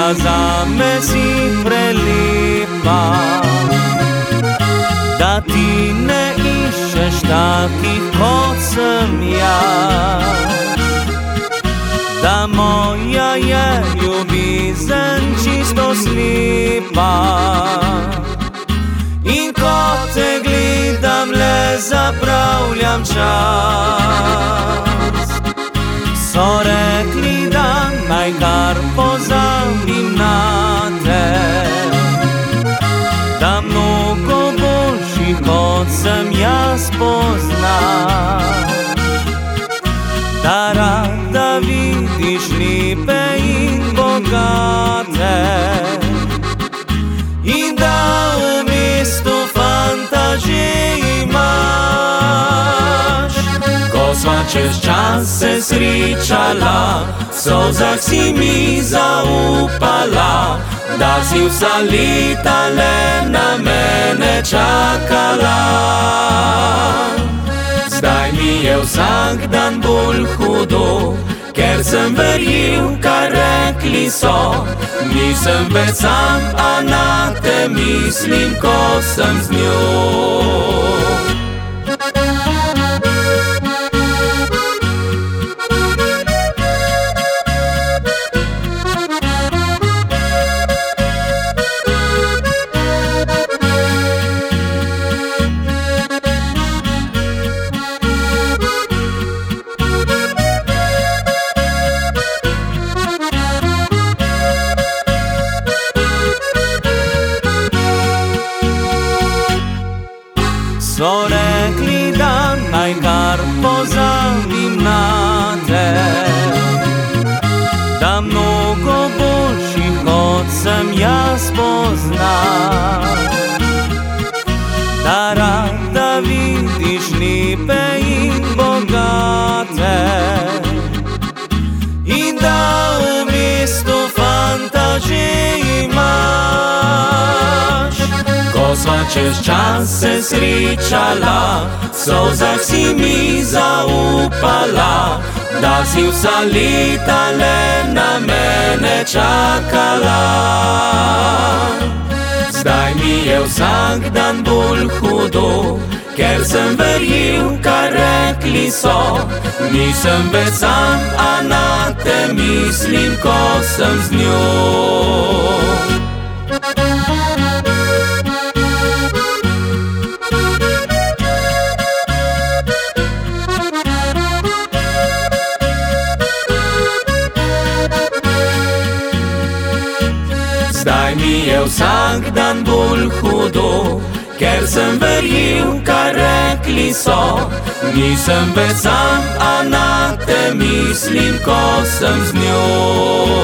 zame si prelepa, da ti ne iščeš takih, kot sem jaz, da moja je ljubezen čisto slepa. In ko te gledam, le zapravljam čas. So rekli, da naj kar pozabim na te, da mnogo boljši, kot sem jaz, poznaš, da rada vidiš lepe in bogate, in da v mestu fantazije imaš. Ko sva čez čas se srečala, v solzah si mi zaupala, da si vsa leta le na mene čakala. Zdaj mi je vsak dan bolj hudo, ker sem verjel, kar rekli so. Nisem več sam, a na te mislim, ko sem z njo. So rekli, da naj kar pozabim na te, da mnogo boljši, kot sem jaz, poznaš, da rada vidiš lepe in bogate, in da v mestu fantazije imaš. Ko sva čez čas se srečala, v solzah si mi zaupala, da si vsa leta le na mene čakala. Zdaj mi je vsak dan bolj hudo, ker sem verjel, kar rekli so. Nisem več sam, a na te mislim, ko sem z njo. Zdaj mi je vsak dan bolj hudo, ker sem verjel, kar rekli so. Nisem več sam, a na te mislim, ko sem z njo.